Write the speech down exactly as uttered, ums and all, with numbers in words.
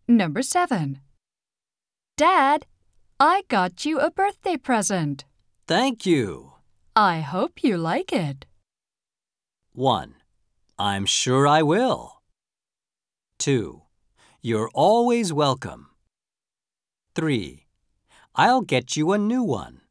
Number seven. Dad, I got you a birthday present. Thank you. I hope you like it. one. I'm sure I will. two. You're always welcome. three. I'll get you a new one.